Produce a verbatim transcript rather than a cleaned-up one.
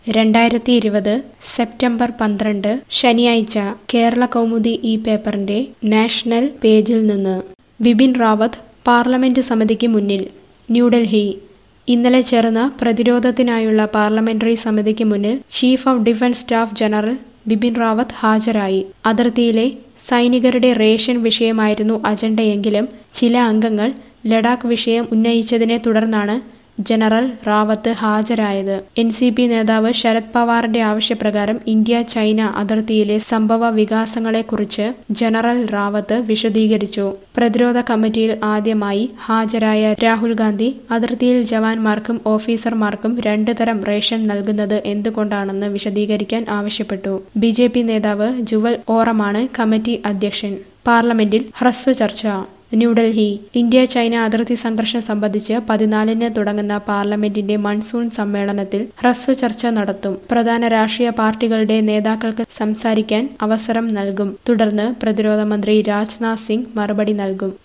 രണ്ടായിരത്തി ഇരുപത് സെപ്റ്റംബർ പന്ത്രണ്ട് ശനിയാഴ്ച കേരള കൗമുദി ഈ പേപ്പറിന്റെ നാഷണൽ പേജിൽ നിന്ന് ബിപിൻ റാവത്ത് പാർലമെന്റ് സമിതിക്ക് മുന്നിൽ ന്യൂഡൽഹി ഇന്നലെ ചേർന്ന പ്രതിരോധത്തിനായുള്ള പാർലമെന്ററി സമിതിക്ക് മുന്നിൽ chief of defence staff general Bipin Rawat ഹാജരായി. അതിർത്തിയിലെ സൈനികരുടെ റേഷൻ വിഷയമായിരുന്നു അജണ്ടയെങ്കിലും ചില അംഗങ്ങൾ ലഡാക്ക് വിഷയം ഉന്നയിച്ചതിനെ തുടർന്നാണ് ജനറൽ റാവത്ത് ഹാജരായത്. എൻ സി പി നേതാവ് ശരത് പവാറിന്റെ ആവശ്യപ്രകാരം ഇന്ത്യ ചൈന അതിർത്തിയിലെ സംഭവ വികാസങ്ങളെക്കുറിച്ച് ജനറൽ റാവത്ത് വിശദീകരിച്ചു. പ്രതിരോധ കമ്മിറ്റിയിൽ ആദ്യമായി ഹാജരായ രാഹുൽ ഗാന്ധി അതിർത്തിയിൽ ജവാന്മാർക്കും ഓഫീസർമാർക്കും രണ്ട് തരം റേഷൻ നൽകുന്നത് എന്തുകൊണ്ടാണെന്ന് വിശദീകരിക്കാൻ ആവശ്യപ്പെട്ടു. ബി ജെ പി നേതാവ് ജുവൽ ഓറമാണ് കമ്മിറ്റി അധ്യക്ഷൻ. പാർലമെന്റിൽ ഹ്രസ്വ ചർച്ച. ന്യൂഡൽഹി ഇന്ത്യ ചൈന അതിർത്തി സംഘർഷം സംബന്ധിച്ച് പതിനാലിന് തുടങ്ങുന്ന പാർലമെന്റിന്റെ മൺസൂൺ സമ്മേളനത്തിൽ ഹ്രസ്വ ചർച്ച നടത്തും. പ്രധാന രാഷ്ട്രീയ പാർട്ടികളുടെ നേതാക്കൾക്ക് സംസാരിക്കാൻ അവസരം നൽകും. തുടർന്ന് പ്രതിരോധ മന്ത്രി രാജ്നാഥ് സിംഗ് മറുപടി നൽകും.